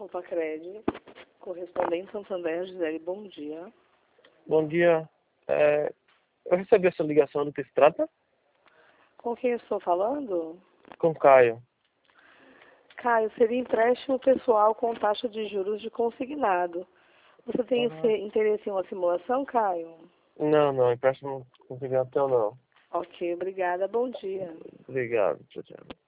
Compacred, correspondente Santander, Gisele, bom dia. Bom dia. Eu recebi essa ligação do que se trata? Com quem eu estou falando? Com Caio. Caio, seria empréstimo pessoal com taxa de juros de consignado. Você tem interesse em uma simulação, Caio? Não, empréstimo consignado não. Ok, obrigada. Bom dia. Obrigado, tchau.